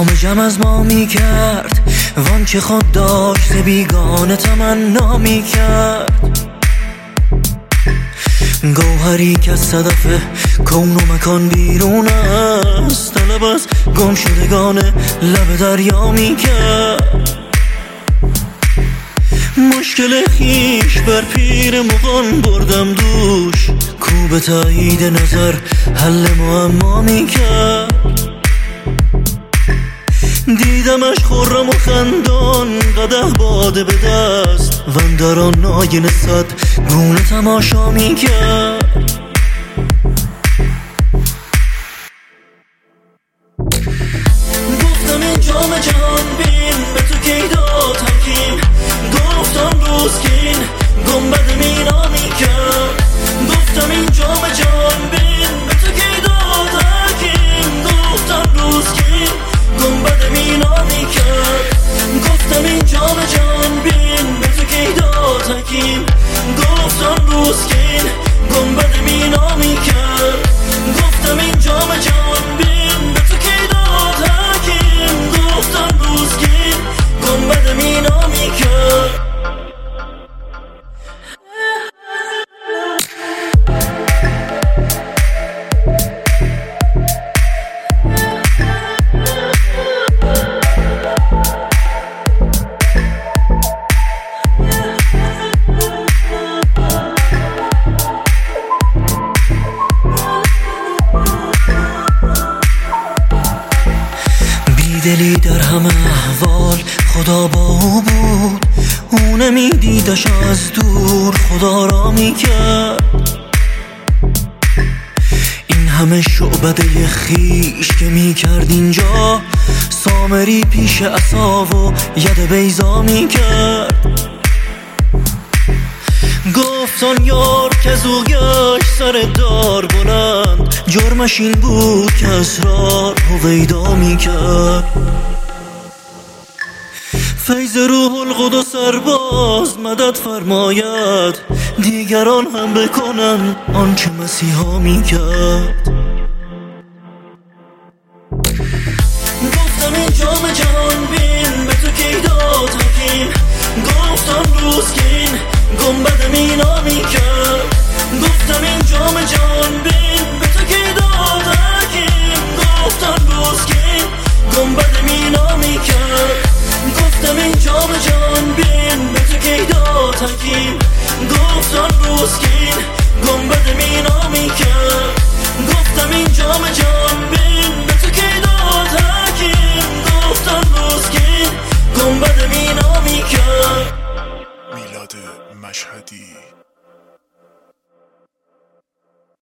جام جم از ما می کرد وان که خود داشت بیگانه تمنا می کرد. گوهری که از صدف کون و مکان بیرون است، طلب از گم شدگان لب دریا می کرد. مشکل خیش بر پیر مغان بردم دوش، کو به تایید نظر حل معما می کرد. دیدمش خرم و خندان قدح باده به دست، وندر آن آینه صد گونه تماشا می کرد. گفتم این جام جهان بین به تو کی داد حکیم، گفتم روز کین گنبد مینا می کرد. گفتم این جام جهان بین به تو کی داد حکیم، گفتم روز کین گنبد مینا می کرد. گفتم این جام جهان بین به تو کی داد حکیم، گفتم روز کین گنبد مینا می کرد. گفتم این جام جهان بین به تو کی داد حکیم، گفتم روز کین گنبد مینا می کرد. دلی در همه احوال خدا با او بود، او نمیدیدش از دور خدا را میکرد. این همه شعبده خیش که میکرد اینجا، سامری پیش عصا و ید بیضا میکرد. گفتان یار که زو گشت سر دار بلند، جرمش این بود که اسرار هویدا می کرد. فیض روح القدس سرباز مدد فرماید، دیگران هم بکنن آنچه مسیحا می کرد. گفتم این جام جهان بین به تو کی داد حکیم، گفتم روز کین گنبد مینا می کرد. گفتم این جام جهان بین به تو کی داد حکیم، گفتم روز کین گنبد مینا می کرد. گفتم این جام جهان بین به تو کی داد حکیم، گفتم روز کین